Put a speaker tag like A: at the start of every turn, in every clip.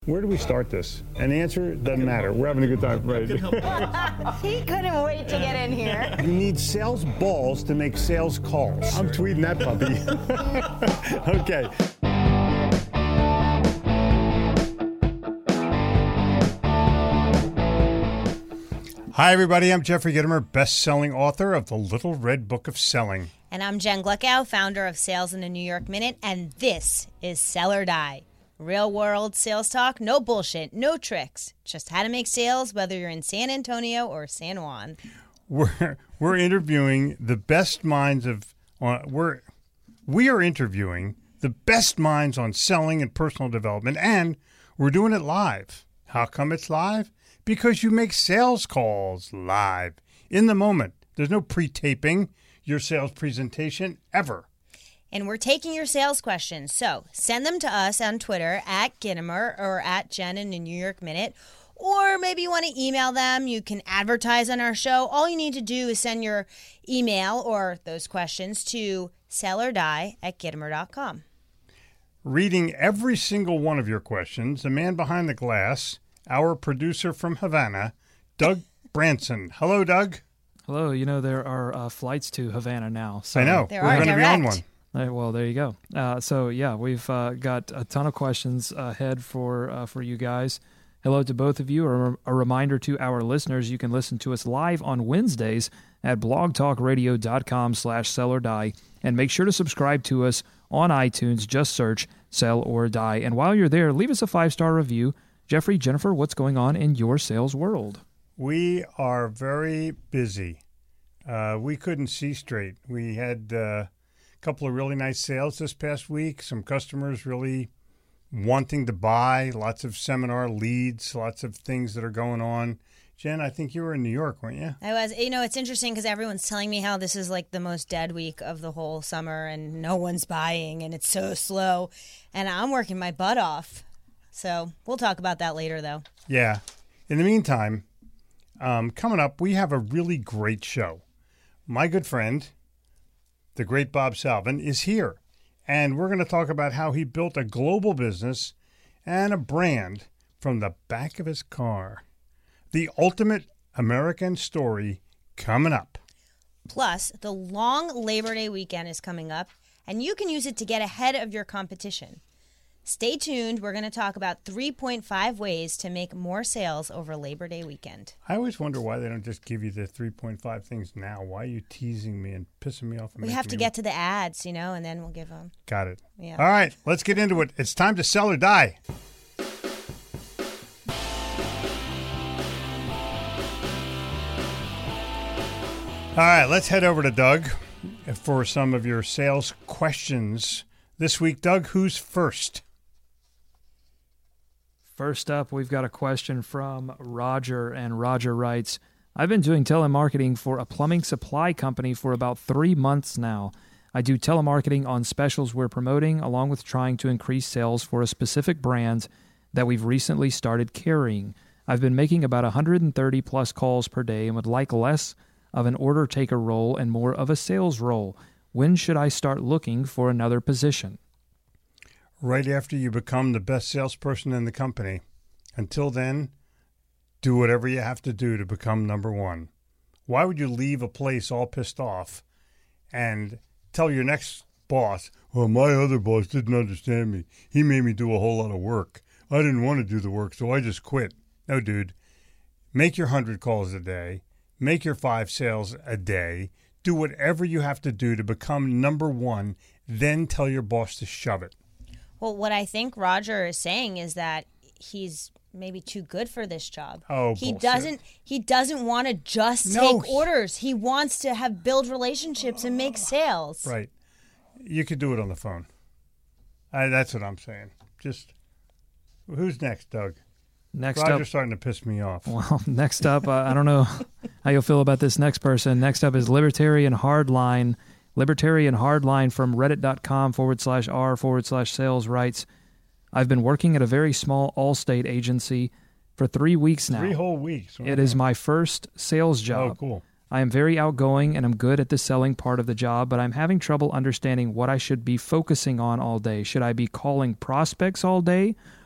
A: Where do we start this? And the answer doesn't matter. We're having a good time, right?
B: He couldn't wait to get in here.
A: You need sales balls to make sales calls. I'm tweeting that puppy. Okay. Hi, everybody. I'm Jeffrey Gitomer, best-selling author of The Little Red Book of Selling.
B: And I'm Jen Gluckow, founder of Sales in the New York Minute, and this is Sell or Die. Real-world sales talk, no bullshit, no tricks. Just how to make sales, whether you're in San Antonio or San Juan.
A: We're interviewing the best minds of we are interviewing the best minds on selling and personal development, and we're doing it live. How come it's live? Because you make sales calls live in the moment. There's no pre-taping your sales presentation ever.
B: And we're taking your sales questions. So send them to us on Twitter at Gitomer or at Jen in the New York Minute. Or maybe you want to email them. You can advertise on our show. All you need to do is send your email or those questions to sellordie@Gitomer.com.
A: Reading every single one of your questions, the man behind the glass, our producer from Havana, Doug Branson. Hello, Doug.
C: Hello. You know, there are flights to Havana now. So
A: I know.
B: There
A: We're
B: are
A: going to be on one.
C: Well, there you go. We've got a ton of questions ahead for you guys. Hello to both of you. A reminder to our listeners, you can listen to us live on Wednesdays at blogtalkradio.com/sell-or-die. And make sure to subscribe to us on iTunes. Just search Sell or Die. And while you're there, leave us a 5-star review. Jeffrey, Jennifer, what's going on in your sales world?
A: We are very busy. We couldn't see straight. We had a couple of really nice sales this past week. Some customers really wanting to buy, lots of seminar leads, lots of things that are going on. Jen, I think you were in New York, weren't you?
B: I was. You know, it's interesting because everyone's telling me how this is like the most dead week of the whole summer and no one's buying and it's so slow. And I'm working my butt off. So we'll talk about that later, though.
A: Yeah. In the meantime, coming up, we have a really great show. My good friend, the great Bob Salvin, is here. And we're going to talk about how he built a global business and a brand from the back of his car. The ultimate American story coming up.
B: Plus, the long Labor Day weekend is coming up, and you can use it to get ahead of your competition. Stay tuned. We're going to talk about 3.5 ways to make more sales over Labor Day weekend.
A: I always wonder why they don't just give you the 3.5 things now. Why are you teasing me and pissing me off?
B: We have to get to the ads, and then we'll give them.
A: Got it.
B: Yeah.
A: All right, let's get into it. It's time to sell or die. All right, let's head over to Doug for some of your sales questions. This week, Doug, who's first?
C: First up, we've got a question from Roger, and Roger writes, I've been doing telemarketing for a plumbing supply company for about 3 months now. I do telemarketing on specials we're promoting, along with trying to increase sales for a specific brand that we've recently started carrying. I've been making about 130 plus calls per day and would like less of an order taker role and more of a sales role. When should I start looking for another position?
A: Right after you become the best salesperson in the company. Until then, do whatever you have to do to become number one. Why would you leave a place all pissed off and tell your next boss, well, my other boss didn't understand me. He made me do a whole lot of work. I didn't want to do the work, so I just quit. No, dude. Make your 100 calls a day. Make your 5 sales a day. Do whatever you have to do to become number one. Then tell your boss to shove it.
B: Well, what I think Roger is saying is that he's maybe too good for this job.
A: Oh,
B: he
A: bullshit.
B: doesn't want to just take orders. He wants to build relationships and make sales.
A: Right. You could do it on the phone. That's what I'm saying. Just who's next, Doug? Roger's starting to piss me off.
C: Well, next up, I don't know how you'll feel about this next person. Next up is Libertarian Hardline. Libertarian Hardline from reddit.com/r/sales writes, I've been working at a very small Allstate agency for 3 weeks now.
A: 3 whole weeks.
C: It is my first sales job.
A: Oh, cool.
C: I am very outgoing and I'm good at the selling part of the job, but I'm having trouble understanding what I should be focusing on all day. Should I be calling prospects all day,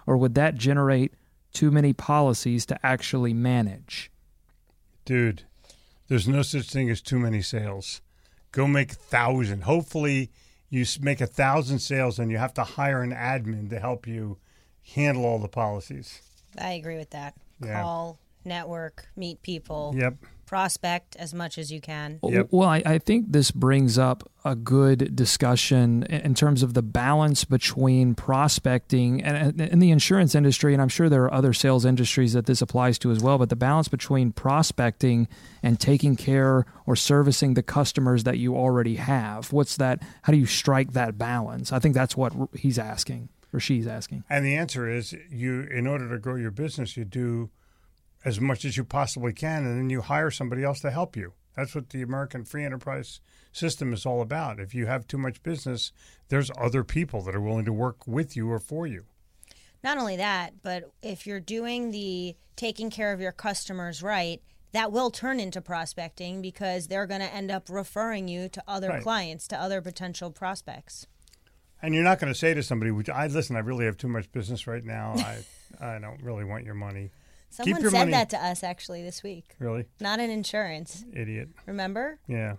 C: or would that generate too many policies to actually manage?
A: Dude, there's no such thing as too many sales. Go make 1,000. Hopefully you make 1,000 sales and you have to hire an admin to help you handle all the policies.
B: I agree with that.
A: Yeah.
B: Call, network, meet people.
A: Yep.
B: Prospect as much as you can.
A: Yep.
C: Well, I think this brings up a good discussion in terms of the balance between prospecting and in the insurance industry, and I'm sure there are other sales industries that this applies to as well, but the balance between prospecting and taking care or servicing the customers that you already have. What's that? How do you strike that balance? I think that's what he's asking or she's asking.
A: And the answer is in order to grow your business, you do as much as you possibly can, and then you hire somebody else to help you. That's what the American free enterprise system is all about. If you have too much business, there's other people that are willing to work with you or for you.
B: Not only that, but if you're doing the taking care of your customers right, that will turn into prospecting because they're going to end up referring you to other clients, to other potential prospects.
A: And you're not going to say to somebody, I really have too much business right now. I don't really want your money.
B: Someone said that to us actually this week.
A: Really?
B: Not in insurance.
A: Idiot.
B: Remember?
A: Yeah.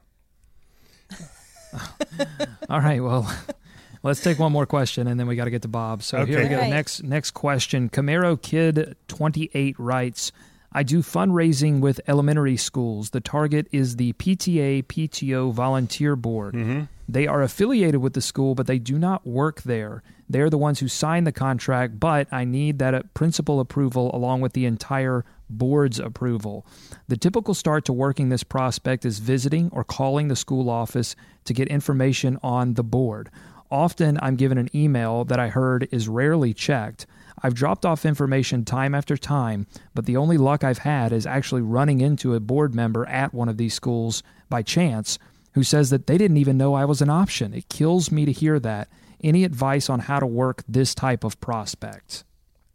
C: All right. Well, let's take one more question, and then we got to get to Bob. So here we go.
B: Right.
C: Next question. Camaro Kid 28 writes, I do fundraising with elementary schools. The target is the PTA, PTO volunteer board.
A: Mm-hmm.
C: They are affiliated with the school, but they do not work there. They're the ones who sign the contract, but I need that principal approval along with the entire board's approval. The typical start to working this prospect is visiting or calling the school office to get information on the board. Often I'm given an email that I heard is rarely checked. I've dropped off information time after time, but the only luck I've had is actually running into a board member at one of these schools by chance who says that they didn't even know I was an option. It kills me to hear that. Any advice on how to work this type of prospect?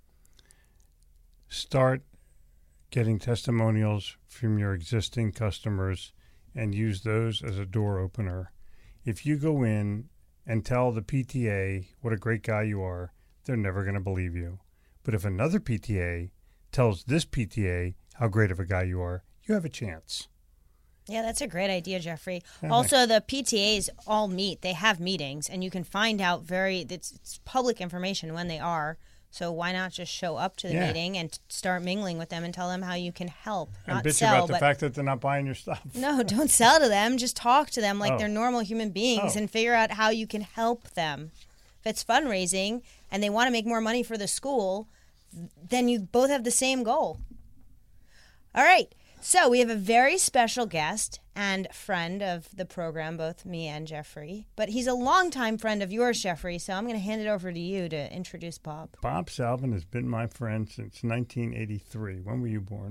A: Start getting testimonials from your existing customers and use those as a door opener. If you go in and tell the PTA what a great guy you are, they're never going to believe you. But if another PTA tells this PTA how great of a guy you are, you have a chance.
B: Yeah, that's a great idea, Jeffrey. Also, the PTAs all meet. They have meetings, and you can find out it's public information when they are. So why not just show up to the meeting and start mingling with them and tell them how you can help,
A: and
B: not
A: bitch
B: sell.
A: about the fact that they're not buying your stuff.
B: No, don't sell to them. Just talk to them like they're normal human beings and figure out how you can help them. If it's fundraising and they want to make more money for the school, then you both have the same goal. All right. So we have a very special guest and friend of the program, both me and Jeffrey. But he's a longtime friend of yours, Jeffrey, so I'm going to hand it over to you to introduce Bob.
A: Bob Salvin has been my friend since 1983. When were you born?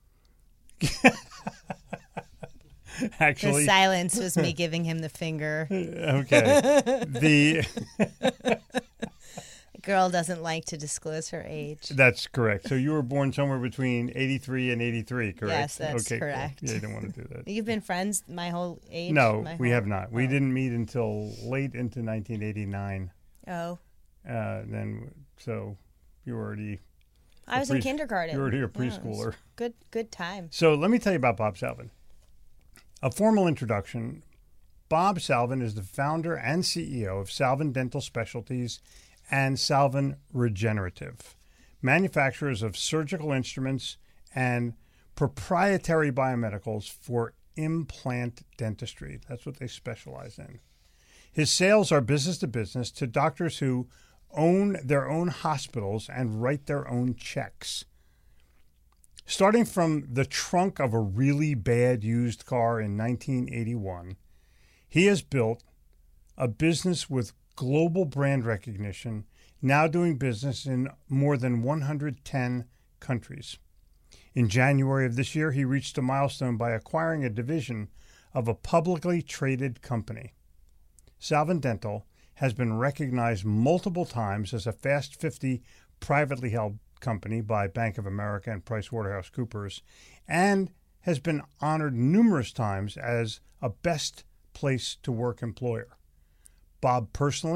A: Actually,
B: the silence was me giving him the finger.
A: Okay.
B: Girl doesn't like to disclose her age.
A: That's correct. So you were born somewhere between 83 and 83, correct?
B: Yes, that's correct.
A: Cool. Yeah, you don't want to do that.
B: You've been friends my whole age?
A: No, we have not. We didn't meet until late into 1989.
B: Oh.
A: So you were already...
B: I was in kindergarten.
A: You were already a preschooler.
B: Good time.
A: So let me tell you about Bob Salvin. A formal introduction. Bob Salvin is the founder and CEO of Salvin Dental Specialties and Salvin Regenerative, manufacturers of surgical instruments and proprietary biomedicals for implant dentistry. That's what they specialize in. His sales are business to business to doctors who own their own hospitals and write their own checks. Starting from the trunk of a really bad used car in 1981, he has built a business with global brand recognition, now doing business in more than 110 countries. In January of this year, he reached a milestone by acquiring a division of a publicly traded company. Salvin Dental has been recognized multiple times as a Fast 50 privately held company by Bank of America and PricewaterhouseCoopers, and has been honored numerous times as a best place to work employer. Bob personally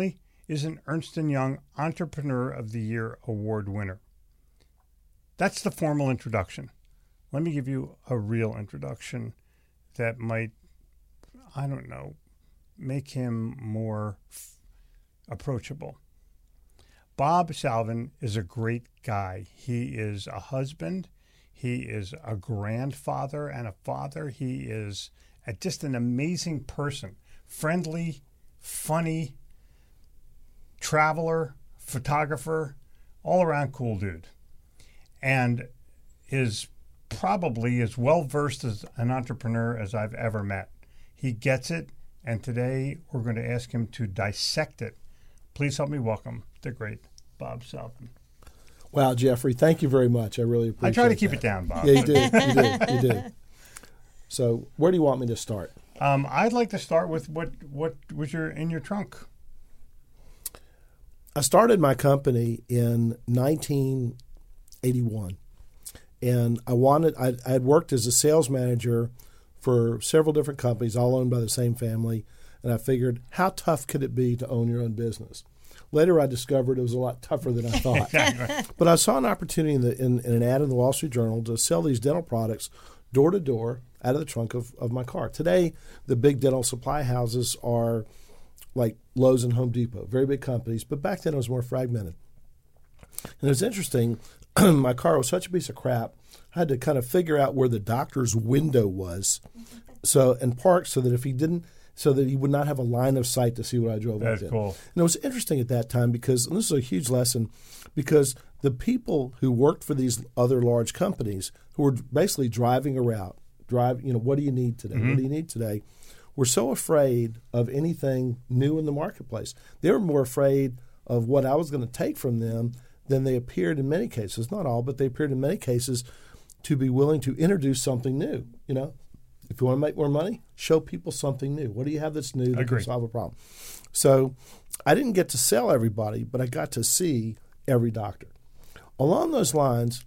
A: is an Ernst & Young Entrepreneur of the Year award winner. That's the formal introduction. Let me give you a real introduction that might, I don't know, make him more approachable. Bob Salvin is a great guy. He is a husband. He is a grandfather and a father. He is just an amazing person. Friendly, funny, traveler, photographer, all around cool dude. And is probably as well versed as an entrepreneur as I've ever met. He gets it, and today we're going to ask him to dissect it. Please help me welcome the great Bob Salvin.
D: Wow, Jeffrey, thank you very much. I really appreciate it.
A: I try to keep it down, Bob.
D: Yeah, you did. You did. So where do you want me to start?
A: I'd like to start with what was in your trunk.
D: I started my company in 1981, and I had worked as a sales manager for several different companies, all owned by the same family, and I figured, how tough could it be to own your own business? Later, I discovered it was a lot tougher than I thought.
A: Exactly. But
D: I saw an opportunity in an ad in the Wall Street Journal to sell these dental products door to door out of the trunk of my car. Today, the big dental supply houses are like Lowe's and Home Depot, very big companies, but back then it was more fragmented. And it was interesting, my car was such a piece of crap, I had to kind of figure out where the doctor's window was and park so that he would not have a line of sight to see what I drove.
A: That's cool.
D: And it was interesting at that time because, and this is a huge lesson, because the people who worked for these other large companies who were basically driving around, what do you need today?
A: Mm-hmm.
D: What do you need today? Were so afraid of anything new in the marketplace. They were more afraid of what I was going to take from them than they appeared in many cases. Not all, but they appeared in many cases to be willing to introduce something new. If you want to make more money, show people something new. What do you have that's new that can solve a problem? So I didn't get to sell everybody, but I got to see every doctor. Along those lines,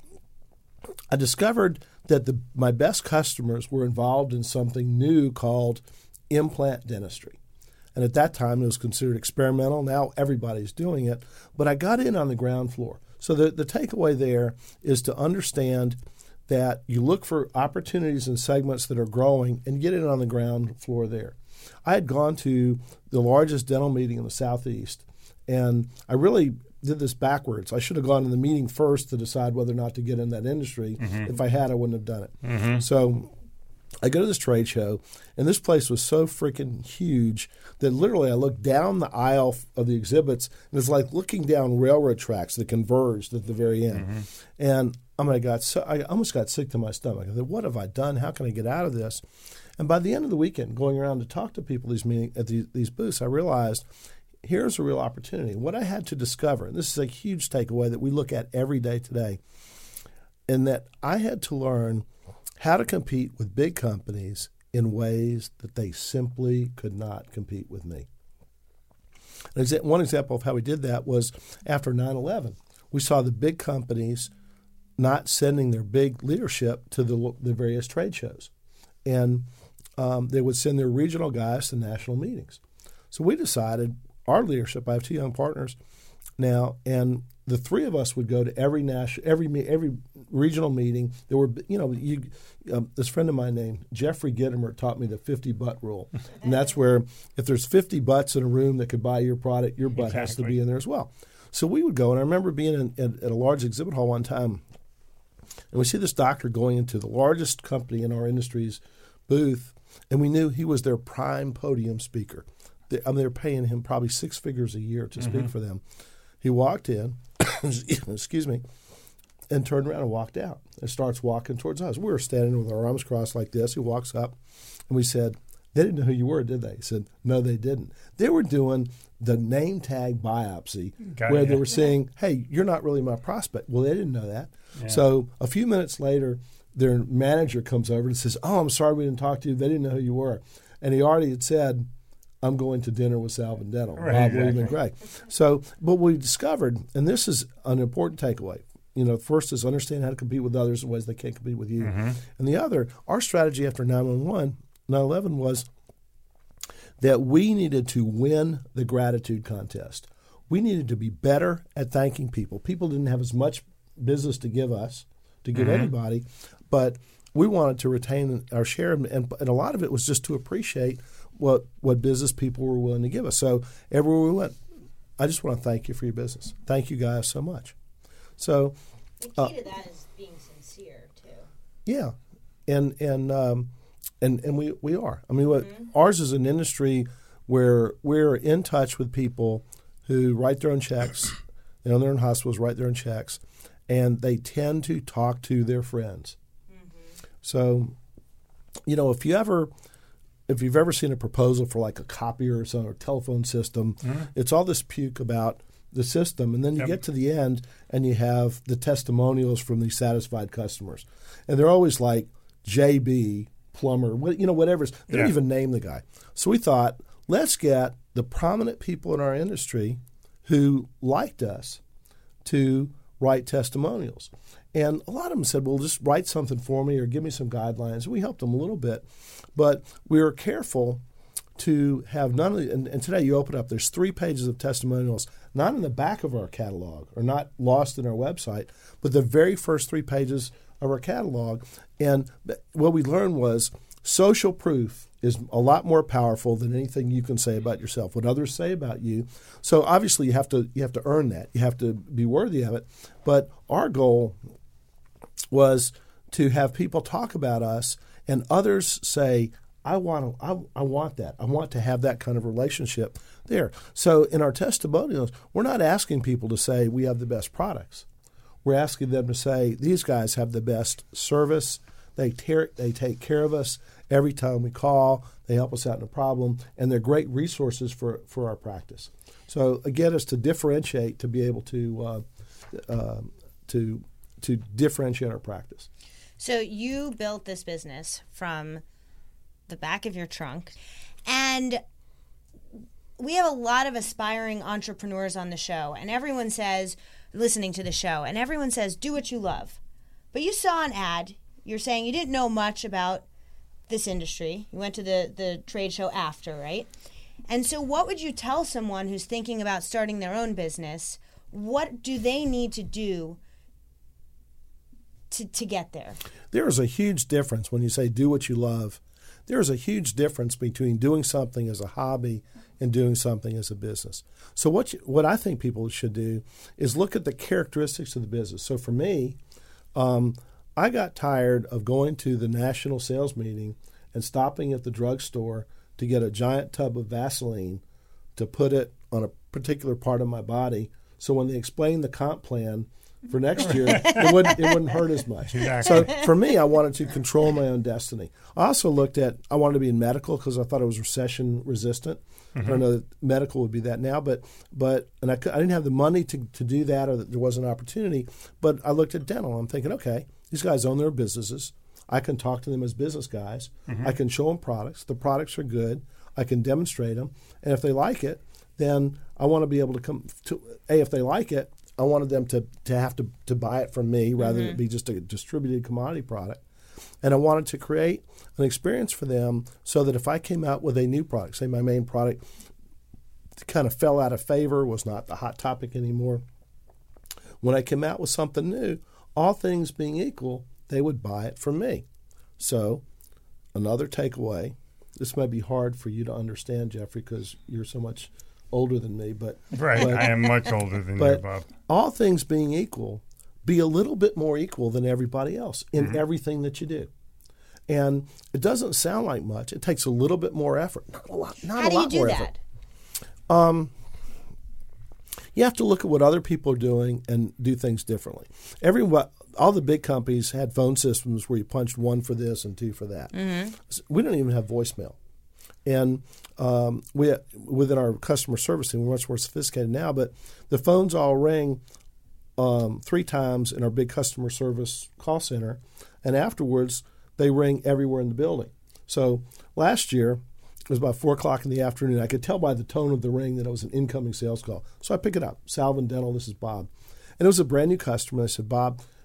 D: I discovered that my best customers were involved in something new called implant dentistry. And at that time, it was considered experimental. Now everybody's doing it. But I got in on the ground floor. So the takeaway there is to understand that you look for opportunities and segments that are growing and get in on the ground floor there. I had gone to the largest dental meeting in the Southeast, and I really did this backwards. I should have gone to the meeting first to decide whether or not to get in that industry. Mm-hmm. If I had, I wouldn't have done it. Mm-hmm. So I go to this trade show, and this place was so freaking huge that literally I looked down the aisle of the exhibits, and it's like looking down railroad tracks that converged at the very end. Mm-hmm. And I almost got sick to my stomach. I thought, what have I done? How can I get out of this? And by the end of the weekend, going around to talk to people at these booths, I realized here's a real opportunity. What I had to discover, and this is a huge takeaway that we look at every day today, and that I had to learn how to compete with big companies in ways that they simply could not compete with me. One example of how we did that was after 9/11. We saw the big companies not sending their big leadership to the various trade shows. And they would send their regional guys to national meetings. So we decided, our leadership, I have two young partners now, and the three of us would go to every regional meeting. There were, this friend of mine named Jeffrey Gittimer taught me the 50 butt rule. And that's where if there's 50 butts in a room that could buy your product, your butt has to be in there as well. So we would go, and I remember being at a large exhibit hall one time, and we see this doctor going into the largest company in our industry's booth, and we knew he was their prime podium speaker. They were paying him probably six figures a year to speak for them. He walked in, excuse me, and turned around and walked out and starts walking towards us. We were standing with our arms crossed like this. He walks up, and we said, they didn't know who you were, did they? He said, no, they didn't. They were doing the name tag biopsy where they were saying, hey, you're not really my prospect. Well, they didn't know that. Yeah. So a few minutes later, their manager comes over and says, oh, I'm sorry we didn't talk to you. They didn't know who you were. And he already had said, I'm going to dinner with Salvin Dental.
A: Right,
D: Bob William and Gray. So, but we discovered, and this is an important takeaway, first is understand how to compete with others in ways they can't compete with you. Mm-hmm. And the other, our strategy after 9/11 was that we needed to win the gratitude contest. we needed to be better at thanking people. People didn't have as much business to give us, to give anybody, but we wanted to retain our share, and a lot of it was just to appreciate what business people were willing to give us. So everywhere we went, I just want to thank you for your business. Thank you guys so much. So
B: the key to that is being sincere too.
D: Yeah, and we are. I mean, ours is an industry where we're in touch with people who write their own checks. They're in hospitals, write their own checks, and they tend to talk to their friends. So, if you've ever seen a proposal for like a copier or some or telephone system, it's all this puke about the system, and then you get to the end and you have the testimonials from these satisfied customers, and they're always like JB plumber, whatever. They don't even name the guy. So we thought, let's get the prominent people in our industry who liked us to write testimonials. And a lot of them said, well, just write something for me or give me some guidelines. We helped them a little bit, but we were careful to have none of the, and today you open up, there's 3 pages of testimonials, not in the back of our catalog or not lost in our website, but the very first 3 pages of our catalog. And what we learned was social proof is a lot more powerful than anything you can say about yourself, what others say about you. So obviously you have to earn that. You have to be worthy of it. But our goal was to have people talk about us and others say, I want that. I want to have that kind of relationship there. So in our testimonials, we're not asking people to say we have the best products. We're asking them to say these guys have the best service. They take care of us every time we call. They help us out in a problem, and they're great resources for our practice. So again, it's to differentiate, to be able to differentiate our practice.
B: So you built this business from the back of your trunk, and we have a lot of aspiring entrepreneurs on the show, and everyone says, listening to the show, and everyone says, do what you love. But you saw an ad. You're saying you didn't know much about this industry. You went to the trade show after, right? And so what would you tell someone who's thinking about starting their own business? What do they need to do to get there?
D: There is a huge difference when you say do what you love. There is a huge difference between doing something as a hobby and doing something as a business. So what I think people should do is look at the characteristics of the business. So for me, I got tired of going to the national sales meeting and stopping at the drugstore to get a giant tub of Vaseline to put it on a particular part of my body. So when they explained the comp plan for next year, it wouldn't hurt as much.
A: Exactly.
D: So for me, I wanted to control my own destiny. I also I wanted to be in medical because I thought it was recession resistant. I don't know that medical would be that now, but I didn't have the money to do that, or that there was an opportunity. But I looked at dental. I'm thinking, okay, these guys own their businesses. I can talk to them as business guys. I can show them products. The products are good. I can demonstrate them. And if they like it, then I want to be able to come to, if they like it, I wanted them to have to buy it from me rather than it be just a distributed commodity product. And I wanted to create an experience for them so that if I came out with a new product, say my main product kind of fell out of favor, was not the hot topic anymore, when I came out with something new, all things being equal, they would buy it from me. So another takeaway, this might be hard for you to understand, Jeffrey, because you're so much older than me. But
A: I am much older than you, Bob.
D: All things being equal, be a little bit more equal than everybody else in everything that you do. And it doesn't sound like much. It takes a little bit more effort. Not a lot more effort.
B: How do you do that?
D: You have to look at what other people are doing and do things differently. All the big companies had phone systems where you punched 1 for this and 2 for that. We don't even have voicemail. And within our customer service team, we're much more sophisticated now, but the phones all ring 3 times in our big customer service call center, and afterwards they ring everywhere in the building. So last year, it was about 4 o'clock in the afternoon. I could tell by the tone of the ring that it was an incoming sales call. So I pick it up. Salvin Dental, this is Bob. And it was a brand new customer. I said, Bob,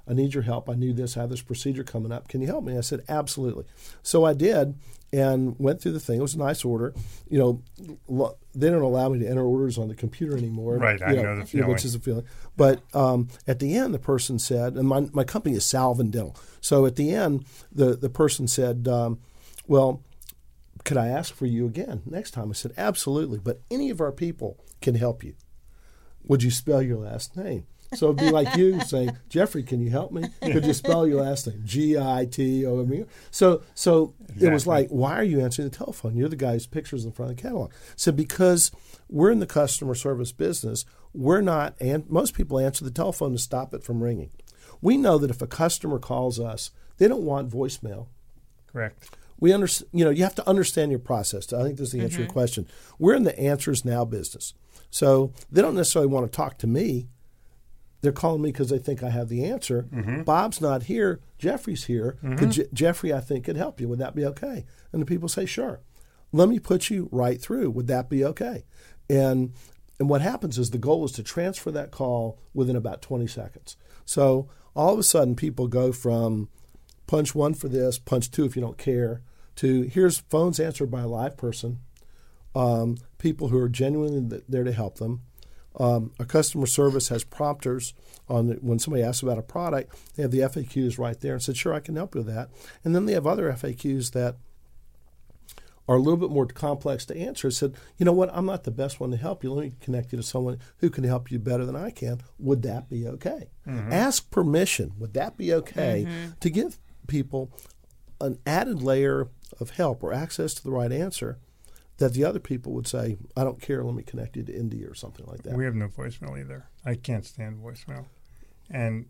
D: I need your help. I knew this. I have this procedure coming up. Can you help me? I said, absolutely. So I did and went through the thing. It was a nice order. You know, they don't allow me to enter orders on the computer anymore.
A: Right, I know the feeling.
D: Which is a feeling. But at the end, the person said, and my company is Salvin Dental. So at the end, the person said, well, could I ask for you again next time? I said, absolutely. But any of our people can help you. Would you spell your last name? So it'd be like you saying, Jeffrey, can you help me? Could you spell your last name? Gitome. So exactly. It was like, why are you answering the telephone? You're the guy whose picture's in front of the catalog. So because we're in the customer service business, we're not, and most people answer the telephone to stop it from ringing. We know that if a customer calls us, they don't want voicemail.
A: Correct.
D: We understand. You have to understand your process. I think this is the answer to your question. We're in the answers now business. So they don't necessarily want to talk to me. They're calling me because they think I have the answer. Mm-hmm. Bob's not here. Jeffrey's here. Mm-hmm. Jeffrey, I think, could help you. Would that be okay? And the people say, sure. Let me put you right through. Would that be okay? And what happens is the goal is to transfer that call within about 20 seconds. So all of a sudden people go from punch 1 for this, punch 2 if you don't care, to here's phones answered by a live person, people who are genuinely there to help them. Our customer service has prompters when somebody asks about a product, they have the FAQs right there and said, sure, I can help you with that. And then they have other FAQs that are a little bit more complex to answer. Said, you know what, I'm not the best one to help you. Let me connect you to someone who can help you better than I can. Would that be okay? Mm-hmm. Ask permission. Would that be okay to give people an added layer of help or access to the right answer that the other people would say, I don't care, let me connect you to India or something like that.
A: We have no voicemail either. I can't stand voicemail. And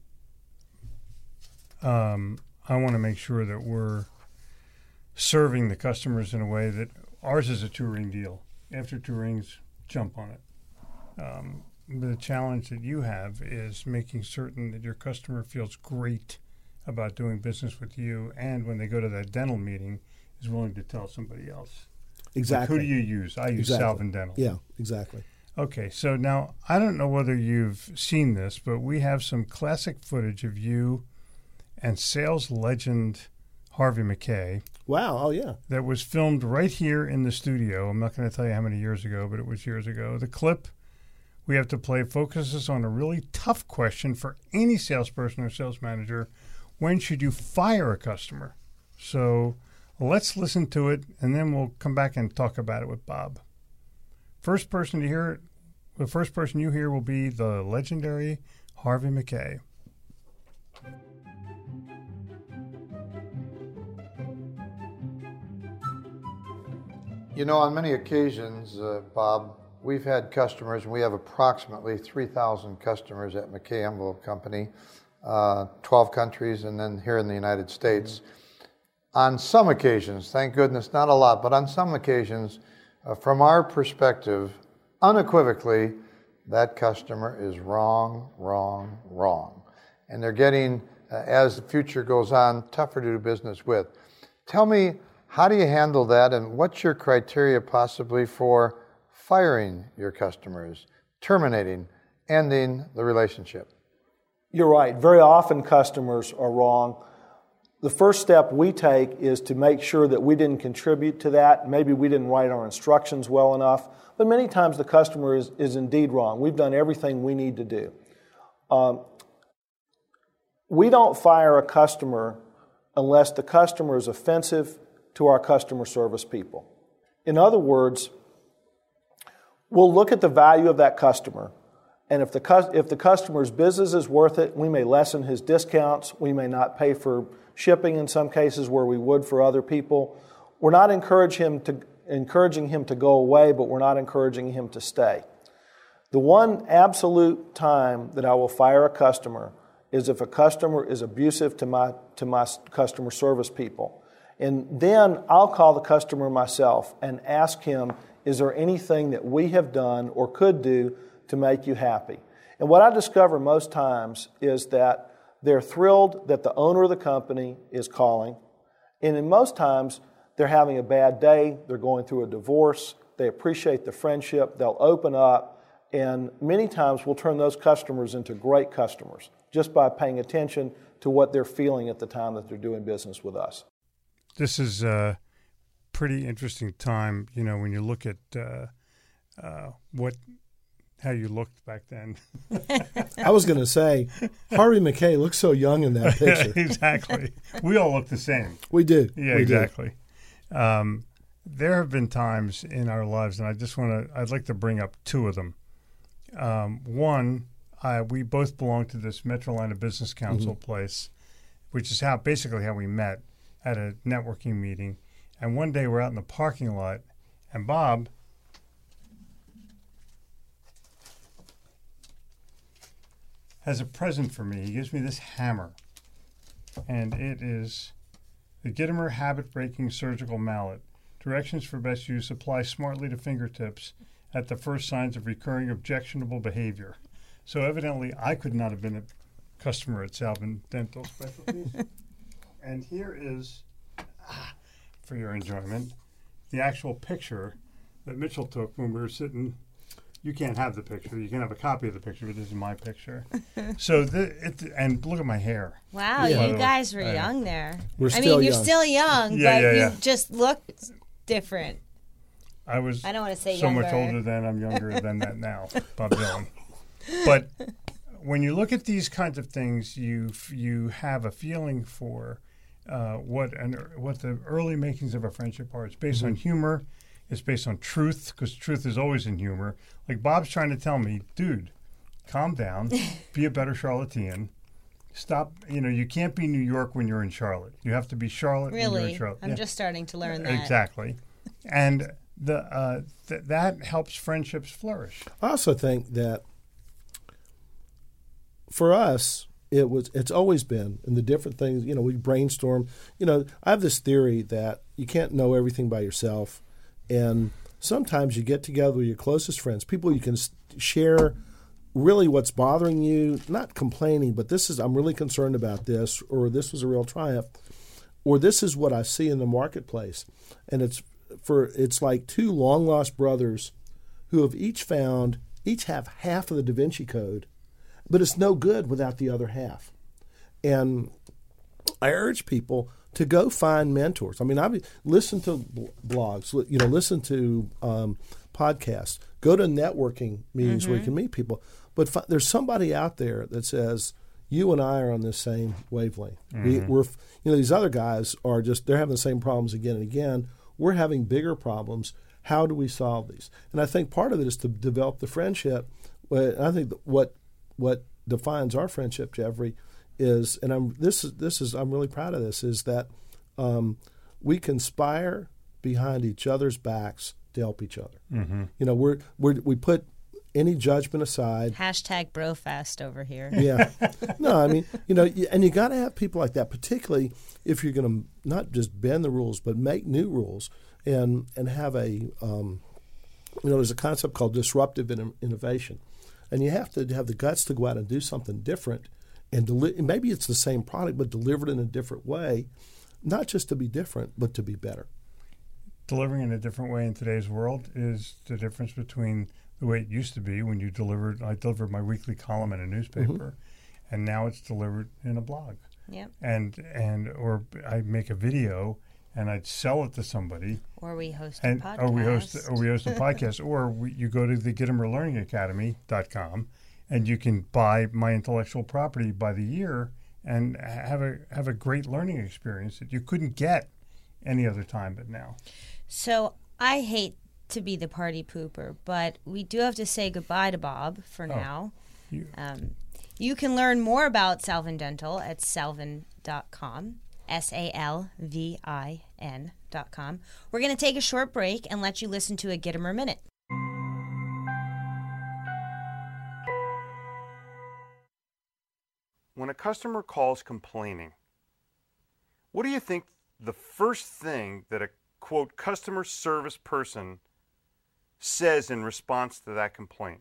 A: I want to make sure that we're serving the customers in a way that ours is a 2-ring deal. After 2 rings, jump on it. The challenge that you have is making certain that your customer feels great about doing business with you, and when they go to that dental meeting, is willing to tell somebody else.
D: Exactly.
A: Like, who do you use? I use Salvin Dental.
D: Yeah, exactly.
A: Okay, so now I don't know whether you've seen this, but we have some classic footage of you and sales legend Harvey Mackay.
D: Wow, oh yeah.
A: That was filmed right here in the studio. I'm not going to tell you how many years ago, but it was years ago. The clip we have to play focuses on a really tough question for any salesperson or sales manager. When should you fire a customer? So let's listen to it, and then we'll come back and talk about it with Bob. First person to hear it, the first person you hear will be the legendary Harvey Mackay.
E: You know, on many occasions, Bob, we've had customers, and we have approximately 3,000 customers at Mackay Envelope Company, 12 countries, and then here in the United States. On some occasions, thank goodness, not a lot, but on some occasions, from our perspective, unequivocally, that customer is wrong. And they're getting, as the future goes on, tougher to do business with. Tell me, how do you handle that, and what's your criteria possibly for firing your customers, terminating, ending the relationship?
F: You're right. Very often customers are wrong. The first step we take is to make sure that we didn't contribute to that. Maybe we didn't write our instructions well enough. But many times the customer is indeed wrong. We've done everything we need to do. We don't fire a customer unless the customer is offensive to our customer service people. In other words, we'll look at the value of that customer. And if the customer's business is worth it, we may lessen his discounts. We may not pay for shipping in some cases where we would for other people. We're not encouraging him to go away, but we're not encouraging him to stay. The one absolute time that I will fire a customer is if a customer is abusive to my customer service people. And then I'll call the customer myself and ask him, is there anything that we have done or could do to make you happy? And what I discover most times is that they're thrilled that the owner of the company is calling. And in most times, they're having a bad day, they're going through a divorce, they appreciate the friendship, they'll open up, and many times we'll turn those customers into great customers, just by paying attention to what they're feeling at the time that they're doing business with us.
A: This is a pretty interesting time, when you look at how you looked back then.
D: I was going to say, Harvey Mackay looks so young in that picture.
A: Exactly. We all look the same.
D: We do.
A: Yeah,
D: we
A: exactly. There have been times in our lives, and I'd like to bring up two of them. One, we both belong to this Metrolina Business Council place, which is basically how we met at a networking meeting. And one day we're out in the parking lot, and Bob has a present for me. He gives me this hammer, and it is the Gitomer Habit-Breaking Surgical Mallet. Directions for best use: apply smartly to fingertips at the first signs of recurring objectionable behavior. So evidently, I could not have been a customer at Salvin Dental Specialties. And here is, for your enjoyment, the actual picture that Mitchell took when we were sitting. You can't have the picture. You can have a copy of the picture, but this is my picture. So, and look at my hair.
B: Wow,
D: Yeah.
B: you guys were young there.
D: We're
B: I
D: still
B: mean, you're
D: young.
B: still young,
A: Yeah,
B: but
A: yeah, yeah.
B: you just look different.
A: I
B: don't want to say
A: so
B: younger.
A: much older than I'm younger than that now, Bob Dylan. But when you look at these kinds of things, you have a feeling for what the early makings of a friendship are. It's based on humor. It's based on truth, because truth is always in humor. Like Bob's trying to tell me, dude, calm down, be a better Charlottean. Stop, you can't be New York when you're in Charlotte. You have to be Charlotte when you're
B: Really?
A: in Charlotte.
B: I'm just starting to learn that.
A: Exactly. And that helps friendships flourish.
D: I also think that for us, it's always been in the different things, we brainstorm. I have this theory that you can't know everything by yourself. And sometimes you get together with your closest friends, people you can share really what's bothering you, not complaining, but I'm really concerned about this, or this was a real triumph, or this is what I see in the marketplace. And it's like two long-lost brothers who have each have half of the Da Vinci Code, but it's no good without the other half. And I urge people to go find mentors. I mean, listen to blogs, listen to podcasts, go to networking meetings where you can meet people. But there's somebody out there that says, you and I are on the same wavelength. We're these other guys are they're having the same problems again and again. We're having bigger problems. How do we solve these? And I think part of it is to develop the friendship. But I think what defines our friendship, Jeffrey, is, and I'm really proud of this, is that we conspire behind each other's backs to help each other. We put any judgment aside.
B: Hashtag BroFest over here.
D: Yeah. No, I mean, and you got to have people like that, particularly if you're going to not just bend the rules, but make new rules and have there's a concept called disruptive innovation. And you have to have the guts to go out and do something different. And maybe it's the same product, but delivered in a different way, not just to be different, but to be better.
A: Delivering in a different way in today's world is the difference between the way it used to be when I delivered my weekly column in a newspaper, and now it's delivered in a blog.
B: Yep.
A: Or I make a video and I'd sell it to somebody.
B: Or we host a podcast.
A: Or we host a podcast. Or you go to the GitomerLearningAcademy.com and you can buy my intellectual property by the year and have a great learning experience that you couldn't get any other time but now.
B: So I hate to be the party pooper, but we do have to say goodbye to Bob for now. You can learn more about Salvin Dental at salvin.com, SALVIN.com. We're going to take a short break and let you listen to a Gitomer Minute.
A: When a customer calls complaining, what do you think the first thing that a, quote, customer service person says in response to that complaint?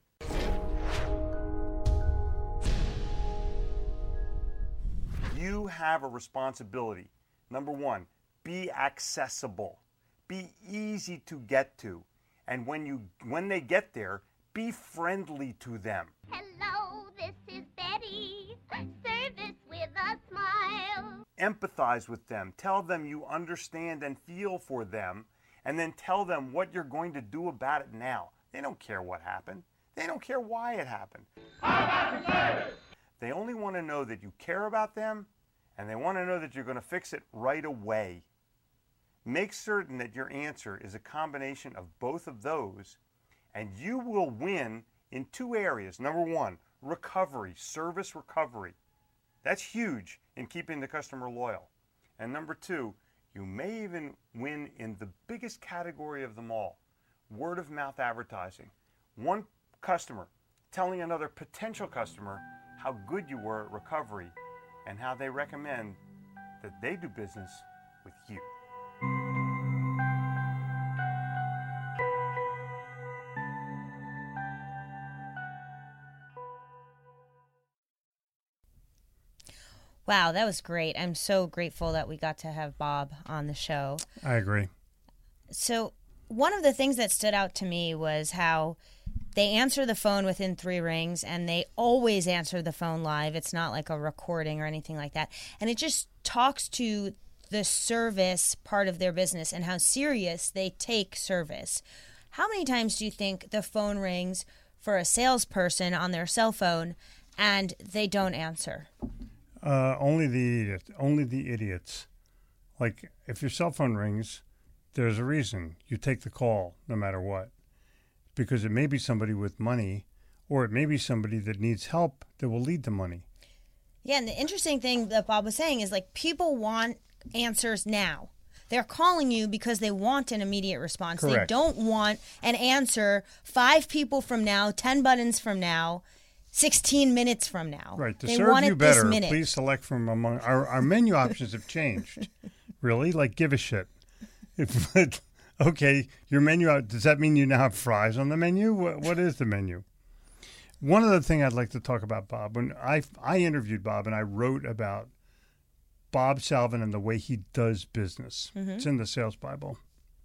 A: You have a responsibility. Number one, be accessible. Be easy to get to. And when they get there, be friendly to them.
G: Hello, this is Betty. service with a smile.
A: Empathize with them. Tell them you understand and feel for them, and then tell them what you're going to do about it now. They don't care what happened. They don't care why it happened. How about the service? They only want to know that you care about them, and they want to know that you're going to fix it right away. Make certain that your answer is a combination of both of those, and you will win in 2 areas. Number 1, recovery, service recovery. That's huge in keeping the customer loyal. And number 2, you may even win in the biggest category of them all, word of mouth advertising. One customer telling another potential customer how good you were at recovery and how they recommend that they do business with you.
B: Wow, that was great. I'm so grateful that we got to have Bob on the show.
A: I agree.
B: So one of the things that stood out to me was how they answer the phone within 3 rings, and they always answer the phone live. It's not like a recording or anything like that. And it just talks to the service part of their business and how serious they take service. How many times do you think the phone rings for a salesperson on their cell phone and they don't answer?
A: Only the idiots. Like, if your cell phone rings, there's a reason. You take the call no matter what. Because it may be somebody with money, or it may be somebody that needs help that will lead to money.
B: Yeah, and the interesting thing that Bob was saying is, like, people want answers now. They're calling you because they want an immediate response.
A: Correct.
B: They don't want an answer 5 people from now, 10 buttons from now, 16 minutes from now.
A: Right. To
B: they
A: serve
B: want
A: you
B: it this
A: better,
B: minute.
A: please select from among our menu options have changed. Really? Like, give a shit. Okay, your menu, does that mean you now have fries on the menu? What is the menu? One other thing I'd like to talk about, Bob, when I interviewed Bob and I wrote about Bob Salvin and the way he does business. Mm-hmm. It's in the Sales Bible.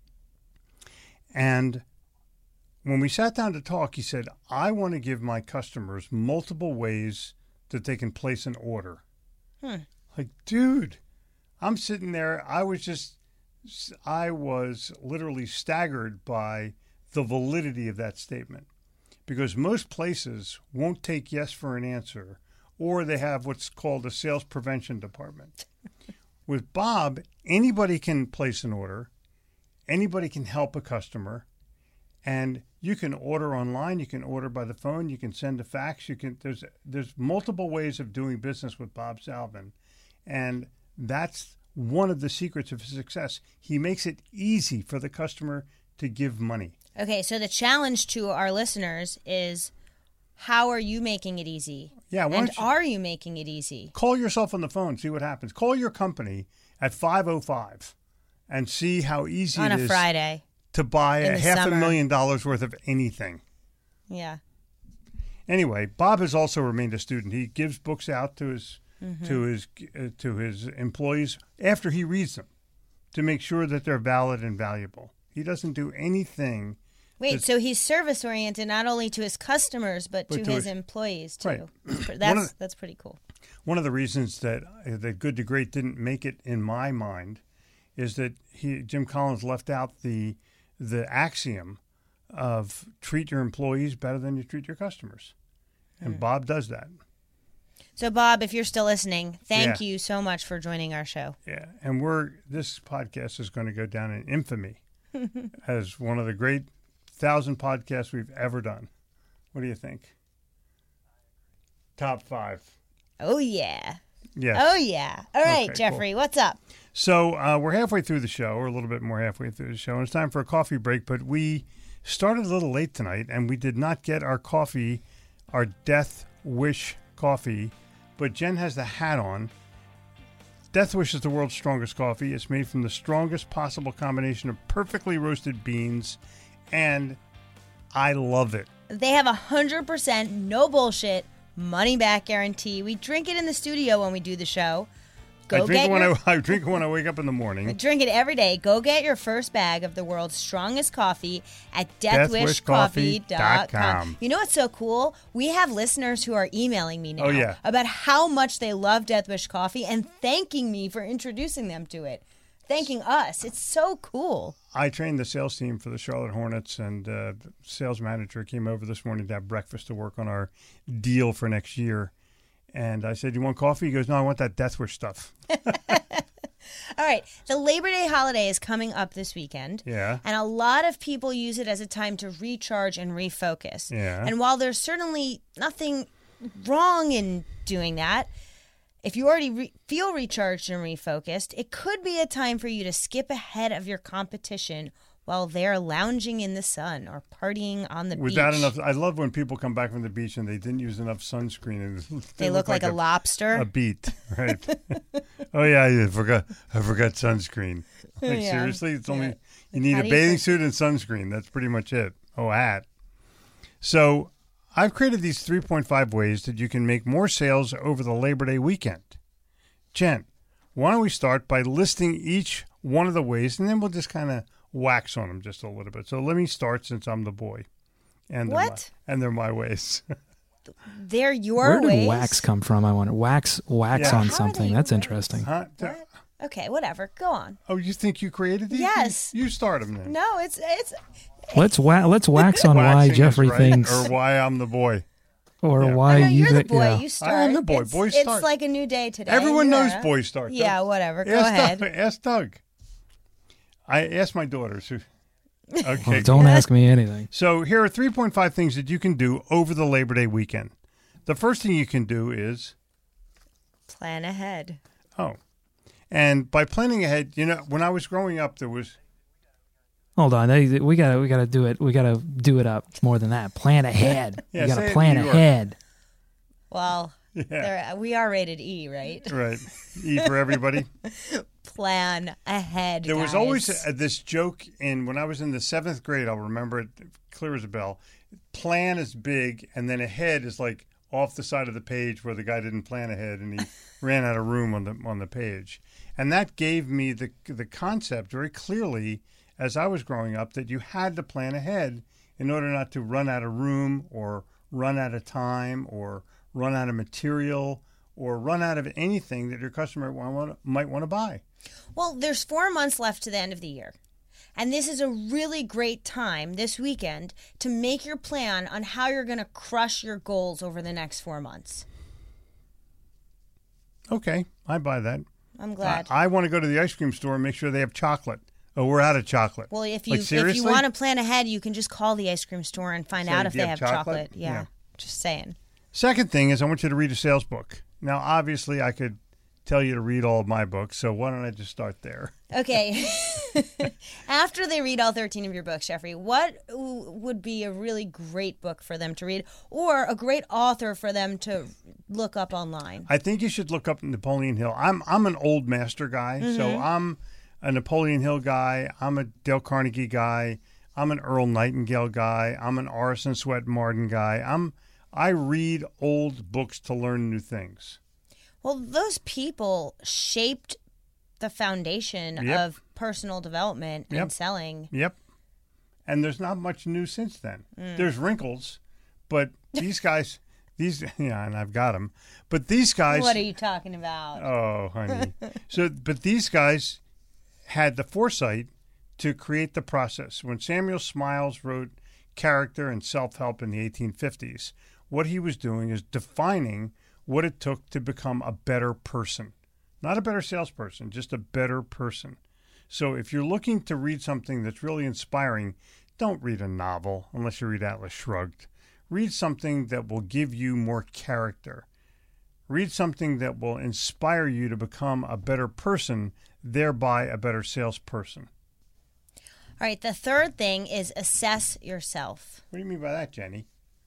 A: And when we sat down to talk, he said, I want to give my customers multiple ways that they can place an order. Like, dude, I'm sitting there. I was literally staggered by the validity of that statement, because most places won't take yes for an answer, or they have what's called a sales prevention department. With Bob, anybody can place an order, anybody can help a customer, and you can order online, you can order by the phone, you can send a fax, there's multiple ways of doing business with Bob Salvin, and that's one of the secrets of his success. He makes it easy for the customer to give money.
B: Okay, so the challenge to our listeners is, how are you making it easy?
A: Yeah,
B: and are you making it easy?
A: Call yourself on the phone, see what happens. Call your company at 505 and see how easy
B: on
A: it
B: a
A: is
B: Friday
A: to buy
B: in the summer.
A: $500,000 worth of anything.
B: Yeah.
A: Anyway, Bob has also remained a student. He gives books out to his employees after he reads them to make sure that they're valid and valuable. He doesn't do anything.
B: Wait, so he's service oriented not only to his customers but to his employees too.
A: Right.
B: That's pretty cool.
A: One of the reasons that Good to Great didn't make it in my mind is that Jim Collins left out the axiom of treat your employees better than you treat your customers, and Bob does that.
B: So, Bob, if you're still listening, thank you so much for joining our show.
A: Yeah, and this podcast is going to go down in infamy as one of the great 1,000 podcasts we've ever done. What do you think? Top 5.
B: Oh, yeah.
A: Yes.
B: Oh, yeah. All right,
A: Okay,
B: Jeffrey,
A: cool.
B: what's up?
A: So we're halfway through the show, or a little bit more halfway through the show, and it's time for a coffee break, but we started a little late tonight, and we did not get our coffee, our Death Wish coffee, but Jen has the hat on. Death Wish is the world's strongest coffee. It's made from the strongest possible combination of perfectly roasted beans, and I love it.
B: They have 100% no bullshit money back guarantee. We drink it in the studio when we do the show. Go
A: drink
B: get
A: it when
B: your,
A: I drink it when I wake up in the morning.
B: drink it every day. Go get your first bag of the world's strongest coffee at deathwishcoffee.com. You know what's so cool? We have listeners who are emailing me now about how much they love Death Wish coffee and thanking me for introducing them to it. Thanking us. It's so cool.
A: I trained the sales team for the Charlotte Hornets, and the sales manager came over this morning to have breakfast to work on our deal for next year. And I said, "You want coffee?" He goes, "No, I want that Death Wish stuff."
B: All right. The Labor Day holiday is coming up this weekend.
A: Yeah.
B: And a lot of people use it as a time to recharge and refocus.
A: Yeah.
B: And while there's certainly nothing wrong in doing that, if you already feel recharged and refocused, it could be a time for you to skip ahead of your competition while they're lounging in the sun or partying on the beach.
A: Without enough, I love when people come back from the beach and they didn't use enough sunscreen. And
B: they look like a lobster.
A: A beet, right? Oh yeah, I forgot sunscreen. Like seriously, it's only you need a bathing suit and sunscreen. That's pretty much it. Oh, hat. So I've created these 3.5 ways that you can make more sales over the Labor Day weekend. Jen, why don't we start by listing each one of the ways, and then we'll just kind of wax on them just a little bit. So let me start since I'm the boy. And they're my ways.
B: They're your
C: Where
B: ways?
C: did wax come from? I wonder. Wax on something. That's interesting.
A: Huh?
B: Okay, whatever. Go on.
A: Oh, you think you created these?
B: Yes.
A: You start them then.
B: No, it's
C: Let's wax on why
A: Waxing
C: Jeffrey
A: is right,
C: thinks,
A: or why I'm the boy.
C: or
A: Yeah.
C: why
B: no,
C: you
B: you're the
C: think.
B: boy.
C: Yeah.
B: You start.
A: I am the boy. Boys start.
B: It's like a new day today.
A: Everyone knows
B: Yeah.
A: boys start.
B: Yeah, whatever. Go
A: Ask
B: ahead.
A: Doug. Ask Doug. I asked my daughters. Okay.
C: Well, don't ask me anything.
A: So here are 3.5 things that you can do over the Labor Day weekend. The first thing you can do is
B: Plan ahead.
A: And by planning ahead, when I was growing up, there was.
C: Hold on, we gotta do it. We gotta do it up more than that. Plan ahead.
A: Yeah,
C: you
A: say
C: gotta
A: it
C: plan
A: in New York.
C: ahead.
B: Well,
A: Yeah.
B: we are rated E, right?
A: Right. E for everybody.
B: Plan ahead.
A: There was
B: guys.
A: always this joke when I was in the 7th grade. I'll remember it clear as a bell. Plan is big, and then ahead is like off the side of the page where the guy didn't plan ahead, and he ran out of room on the page. And that gave me the concept very clearly as I was growing up that you had to plan ahead in order not to run out of room or run out of time or run out of material or run out of anything that your customer might want to buy.
B: Well, there's 4 months left to the end of the year. And this is a really great time this weekend to make your plan on how you're going to crush your goals over the next 4 months.
A: Okay, I buy that.
B: I'm glad.
A: I want to go to the ice cream store and make sure they have chocolate. Oh, we're out of chocolate.
B: Well, if
A: Like,
B: you
A: seriously?
B: want to plan ahead, you can just call the ice cream store and find
A: Say,
B: out if
A: "Do you
B: they
A: have
B: have chocolate.
A: chocolate?"
B: Yeah.
A: Yeah.
B: Just saying.
A: Second thing is I want you to read a sales book. Now, obviously, I could tell you to read all of my books, so why don't I just start there?
B: Okay. After they read all 13 of your books, Jeffrey, what would be a really great book for them to read or a great author for them to look up online?
A: I think you should look up Napoleon Hill. I'm an old master guy, so I'm a Napoleon Hill guy. I'm a Dale Carnegie guy. I'm an Earl Nightingale guy. I'm an Orison Swett Marden guy. I read old books to learn new things.
B: Well, those people shaped the foundation
A: Yep.
B: of personal development
A: Yep.
B: and selling.
A: Yep. And there's not much new since then. There's wrinkles, but these guys, and I've got them, but these guys.
B: What are you talking about?
A: Oh, honey. But these guys had the foresight to create the process. When Samuel Smiles wrote Character and Self-Help in the 1850s, what he was doing is defining what it took to become a better person. Not a better salesperson, just a better person. So if you're looking to read something that's really inspiring, don't read a novel unless you read Atlas Shrugged. Read something that will give you more character. Read something that will inspire you to become a better person, thereby a better salesperson.
B: All right, the third thing is assess yourself.
A: What do you mean by that, Jenny?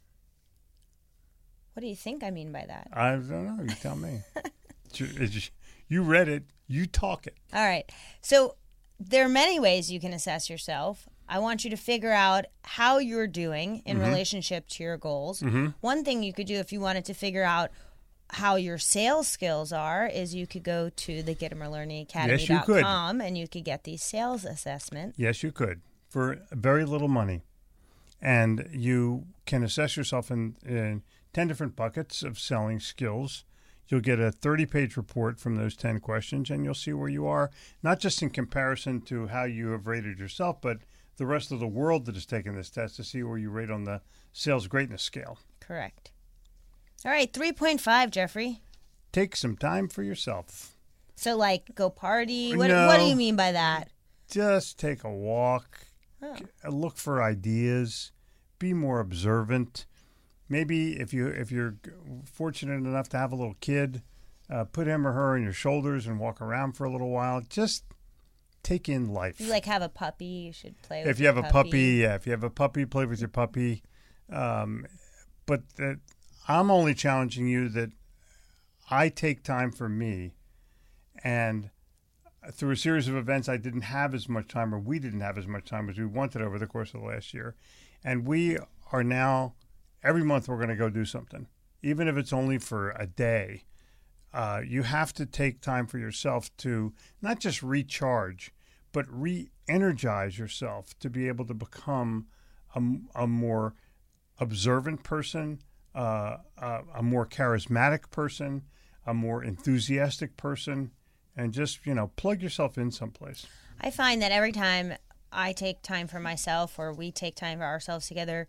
B: What do you think I mean by that?
A: I don't know. You tell me. You read it. You talk it.
B: All right. So there are many ways you can assess yourself. I want you to figure out how you're doing in relationship to your goals. One thing you could do if you wanted to figure out how your sales skills are is you could go to the
A: Yes, you could.
B: GetAmerLearningAcademy.com and you could get these sales assessment.
A: Yes, you could, for very little money. And you can assess yourself in 10 different buckets of selling skills. You'll get a 30-page report from those 10 questions, and you'll see where you are, not just in comparison to how you have rated yourself, but the rest of the world that has taken this test to see where you rate on the sales greatness scale.
B: Correct. All right, 3.5, Jeffrey.
A: Take some time for yourself.
B: So, like, go party? What
A: No.
B: do you mean by that?
A: Just take a walk.
B: Oh.
A: Look for ideas. Be more observant. Maybe if you're fortunate enough to have a little kid, put him or her on your shoulders and walk around for a little while. Just take in life.
B: You like have a puppy, you should play with
A: If you have a puppy, if you have a puppy, play with your puppy. But I'm only challenging you that I take time for me, and through a series of events, I didn't have as much time, or we didn't have as much time as we wanted over the course of the last year. And we are now, every month we're going to go do something, even if it's only for a day. You have to take time for yourself to not just recharge, but re-energize yourself to be able to become a more observant person, a more charismatic person, a more enthusiastic person, and just, plug yourself in someplace.
B: I find that every time I take time for myself or we take time for ourselves together,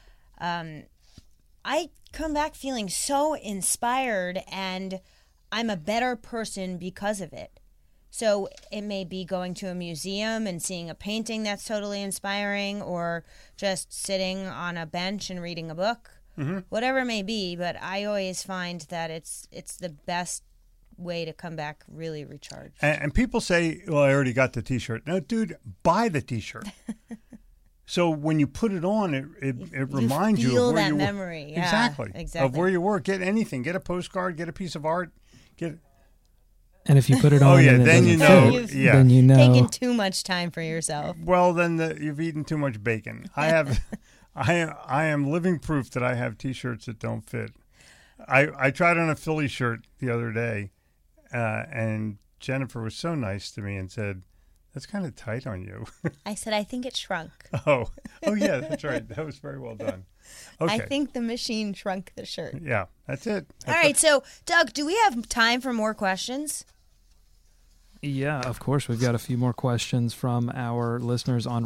B: I come back feeling so inspired, and I'm a better person because of it. So it may be going to a museum and seeing a painting that's totally inspiring, or just sitting on a bench and reading a book, whatever it may be. But I always find that it's the best way to come back really recharged.
A: And people say, well, I already got the T-shirt. No, dude, buy the T-shirt. So when you put it on, it reminds you
B: feel
A: of where
B: that
A: you
B: memory.
A: were.
B: Yeah,
A: Exactly. Of where you were. Get anything. Get a postcard. Get a piece of art.
C: And if you put it on,
A: Oh, yeah,
C: and it
A: then
C: doesn't
A: you know.
C: fit,
A: Yeah.
C: then you know.
B: Taking too much time for yourself.
A: Well, then you've eaten too much bacon. I am living proof that I have T-shirts that don't fit. I tried on a Philly shirt the other day, and Jennifer was so nice to me and said, "That's kind of tight on you."
B: I said, I think it shrunk.
A: Oh yeah, that's right. That was very well done. Okay.
B: I think the machine shrunk the shirt.
A: Yeah, that's it.
B: All right, so Doug, do we have time for more questions?
C: Yeah, of course. We've got a few more questions from our listeners on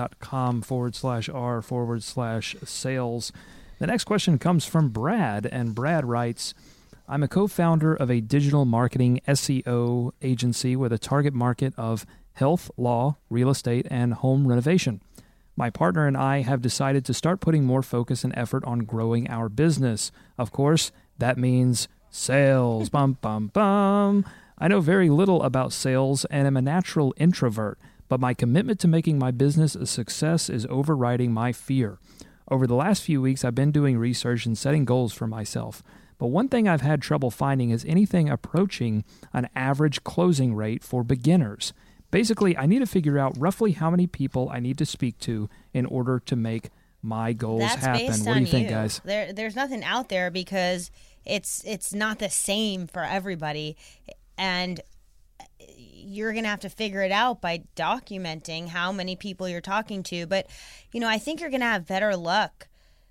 C: reddit.com/r/sales. The next question comes from Brad, and Brad writes, I'm a co-founder of a digital marketing SEO agency with a target market of health, law, real estate, and home renovation. My partner and I have decided to start putting more focus and effort on growing our business. Of course, that means sales. Bum, bum, bum. I know very little about sales and am a natural introvert, but my commitment to making my business a success is overriding my fear. Over the last few weeks, I've been doing research and setting goals for myself. But one thing I've had trouble finding is anything approaching an average closing rate for beginners. Basically, I need to figure out roughly how many people I need to speak to in order to make my goals happen.
B: Based
C: What do you
B: on
C: think, guys?
B: There's nothing out there because it's not the same for everybody, and you're going to have to figure it out by documenting how many people you're talking to. But, I think you're going to have better luck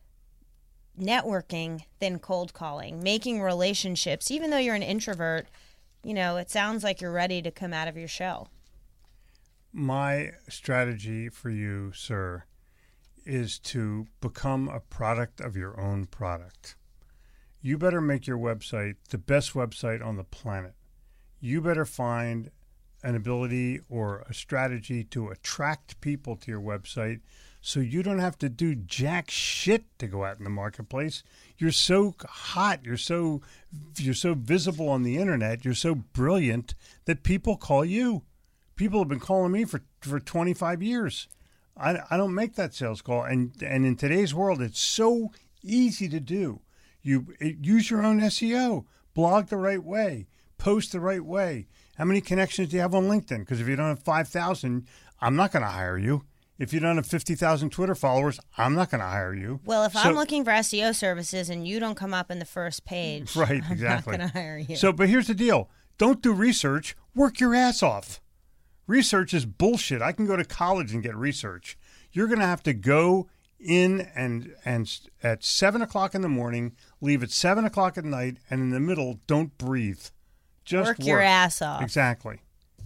B: networking than cold calling, making relationships. Even though you're an introvert, it sounds like you're ready to come out of your shell.
A: My strategy for you, sir, is to become a product of your own product. You better make your website the best website on the planet. You better find an ability or a strategy to attract people to your website so you don't have to do jack shit to go out in the marketplace. You're so hot, you're so visible on the internet, you're so brilliant that people call you. People have been calling me for 25 years. I don't make that sales call. And in today's world, it's so easy to do. Use your own SEO, blog the right way, post the right way. How many connections do you have on LinkedIn? Because if you don't have 5,000, I'm not going to hire you. If you don't have 50,000 Twitter followers, I'm not going to hire you.
B: Well, if I'm looking for SEO services and you don't come up in the first page,
A: right,
B: I'm
A: exactly.
B: not going to hire you.
A: So, but here's the deal. Don't do research. Work your ass off. Research is bullshit. I can go to college and get research. You're going to have to go in and at 7 o'clock in the morning, leave at 7 o'clock at night, and in the middle, don't breathe. Just
B: work your ass off.
A: Exactly.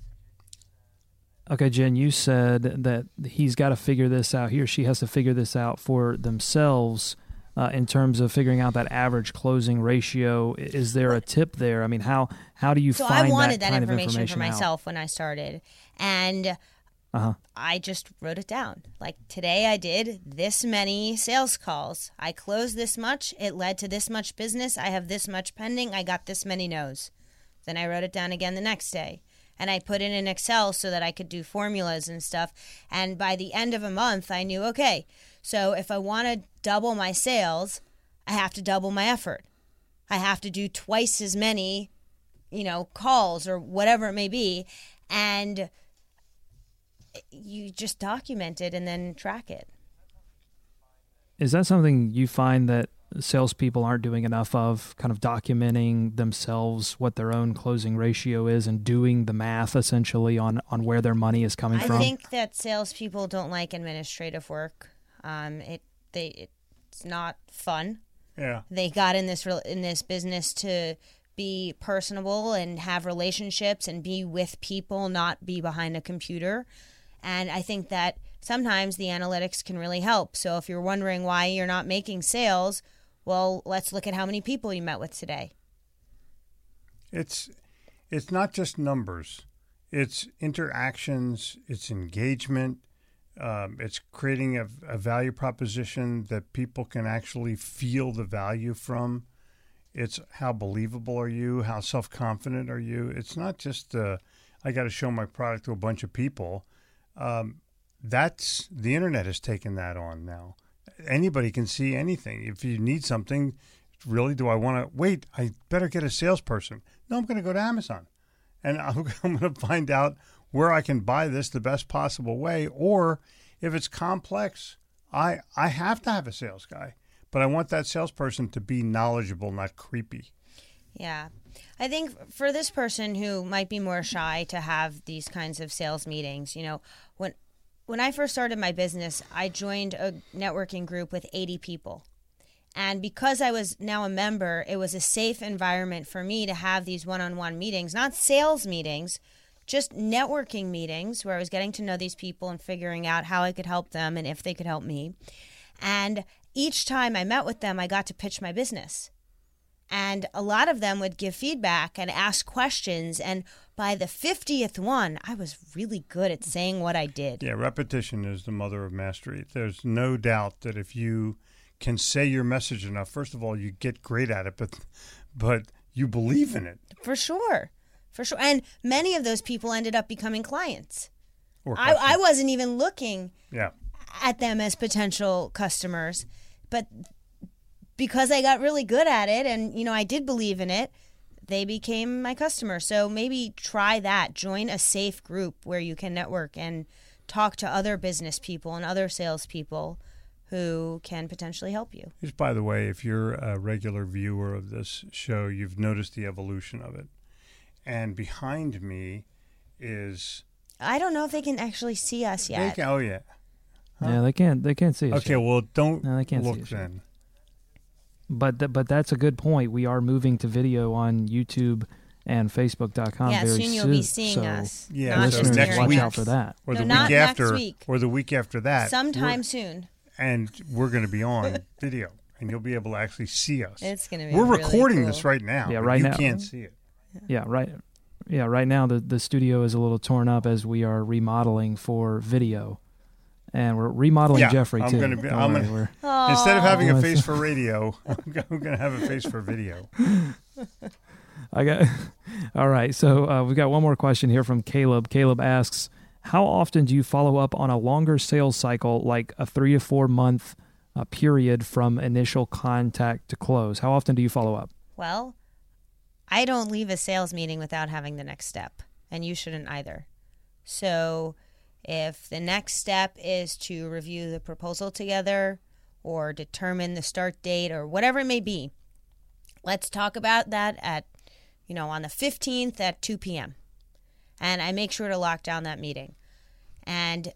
C: Okay, Jen, you said that he's got to figure this out. He or she has to figure this out for themselves in terms of figuring out that average closing ratio. Is there a tip there? I mean, how do you find that kind of information?
B: So I wanted that information for myself when I started, and I just wrote it down. Like, today I did this many sales calls. I closed this much. It led to this much business. I have this much pending. I got this many no's. Then I wrote it down again the next day. And I put it in Excel so that I could do formulas and stuff. And by the end of a month, I knew, okay, so if I want to double my sales, I have to double my effort. I have to do twice as many, calls or whatever it may be. And you just document it and then track it.
C: Is that something you find that salespeople aren't doing enough of, kind of documenting themselves what their own closing ratio is and doing the math essentially on where their money is coming from?
B: I think that salespeople don't like administrative work. It's not fun.
A: Yeah.
B: They got in this business to be personable and have relationships and be with people, not be behind a computer. And I think that sometimes the analytics can really help. So if you're wondering why you're not making sales, well, let's look at how many people you met with today.
A: It's not just numbers. It's interactions. It's engagement. It's creating a value proposition that people can actually feel the value from. It's how believable are you? How self-confident are you? It's not just I got to show my product to a bunch of people. That's the internet has taken that on now. Anybody can see anything. If you need something, really, do I want to wait? I better get a salesperson. No, I'm going to go to Amazon, and I'm going to find out where I can buy this the best possible way. Or if it's complex, I have to have a sales guy, but I want that salesperson to be knowledgeable, not creepy.
B: Yeah. I think for this person who might be more shy to have these kinds of sales meetings, when I first started my business, I joined a networking group with 80 people. And because I was now a member, it was a safe environment for me to have these one-on-one meetings, not sales meetings, just networking meetings where I was getting to know these people and figuring out how I could help them and if they could help me. And each time I met with them, I got to pitch my business. And a lot of them would give feedback and ask questions. And by the 50th one, I was really good at saying what I did.
A: Yeah, repetition is the mother of mastery. There's no doubt that if you can say your message enough, first of all, you get great at it, but you believe in it.
B: For sure. And many of those people ended up becoming clients.
A: I
B: wasn't even looking
A: Yeah.
B: at them as potential customers, but because I got really good at it and, I did believe in it, they became my customer. So maybe try that. Join a safe group where you can network and talk to other business people and other salespeople who can potentially help you.
A: Just by the way, if you're a regular viewer of this show, you've noticed the evolution of it. And behind me is...
B: I don't know if they can actually see us yet.
A: Oh, yeah. Huh?
C: Yeah, they can't see us
A: Okay,
C: yet.
A: well, don't
C: No, they can't see
A: look
C: us yet.
A: then.
C: But that's a good point. We are moving to video on YouTube and Facebook.com
B: Yeah,
C: very
B: soon you'll be seeing us.
A: Yeah,
B: not
A: so
B: just
A: next
B: hearing
A: week.
C: watch out
B: us.
C: for that.
A: Or
B: No,
A: the
B: not
A: week
B: next
A: after,
B: week.
A: or the week after that.
B: Sometime soon.
A: And we're going to be on video, and you'll be able to actually see us.
B: It's going to be
A: We're
B: really
A: recording
B: cool.
A: this right now.
C: Yeah,
A: but
C: right
A: you
C: now.
A: can't see it.
C: Yeah, right. Yeah, right now the studio is a little torn up as we are remodeling for video, and we're remodeling
A: Yeah,
C: Jeffrey
A: I'm
C: too.
A: gonna be-
C: Don't
A: I'm
C: worry,
A: gonna-
C: we're-
A: Instead of having a
C: Aw.
A: face for radio, I'm going to have a face for video.
C: I got. All right, so we've got one more question here from Caleb. Caleb asks, how often do you follow up on a longer sales cycle, like a 3 to 4 month period from initial contact to close? How often do you follow up?
B: Well, I don't leave a sales meeting without having the next step, and you shouldn't either. So If the next step is to review the proposal together or determine the start date or whatever it may be, let's talk about that at, on the 15th at 2 p.m. And I make sure to lock down that meeting. And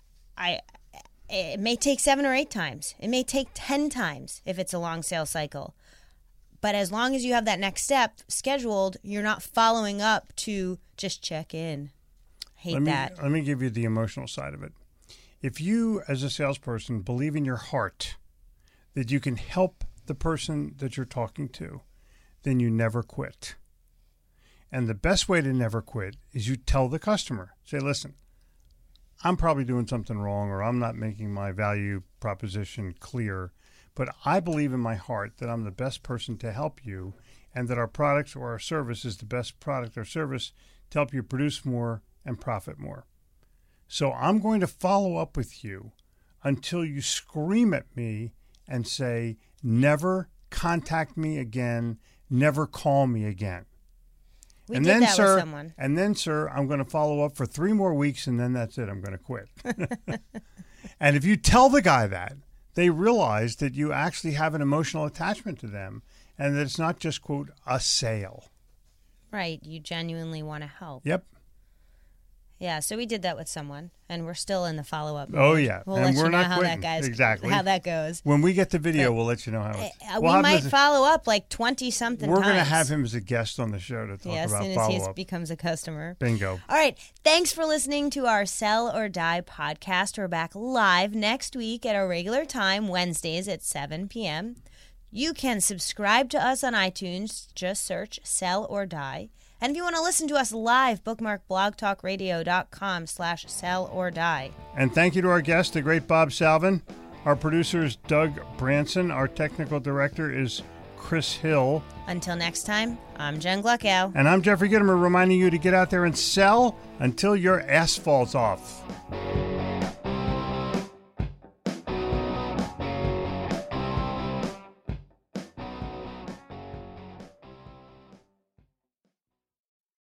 B: it may take 7 or 8 times. It may take 10 times if it's a long sales cycle. But as long as you have that next step scheduled, you're not following up to just check in. That.
A: Let me give you the emotional side of it. If you, as a salesperson, believe in your heart that you can help the person that you're talking to, then you never quit. And the best way to never quit is you tell the customer, say, listen, I'm probably doing something wrong, or I'm not making my value proposition clear, but I believe in my heart that I'm the best person to help you, and that our products or our service is the best product or service to help you produce more and profit more. So I'm going to follow up with you until you scream at me and say, never contact me again, never call me again.
B: We did that with someone.
A: And then, sir, I'm going to follow up for 3 more weeks, and then that's it. I'm going to quit. And if you tell the guy that, they realize that you actually have an emotional attachment to them and that it's not just, quote, a sale.
B: Right. You genuinely want to help.
A: Yep.
B: Yeah, so we did that with someone, and we're still in the follow-up mode.
A: Oh, yeah.
B: We'll
A: and
B: let
A: we're
B: you know
A: not
B: how
A: quitting.
B: how that goes.
A: When we get the video, we'll let you know how it's
B: we might follow up like 20-something times.
A: We're going to have him as a guest on the show to talk about
B: as soon
A: follow-up.
B: as he becomes a customer.
A: Bingo.
B: All right. Thanks for listening to our Sell or Die podcast. We're back live next week at our regular time, Wednesdays at 7 p.m. You can subscribe to us on iTunes. Just search Sell or Die. And if you want to listen to us live, bookmark blogtalkradio.com/sell or die.
A: And thank you to our guest, the great Bob Salvin. Our producer is Doug Branson. Our technical director is Chris Hill.
B: Until next time, I'm Jen Gluckow.
A: And I'm Jeffrey Gitomer, reminding you to get out there and sell until your asphalt's off.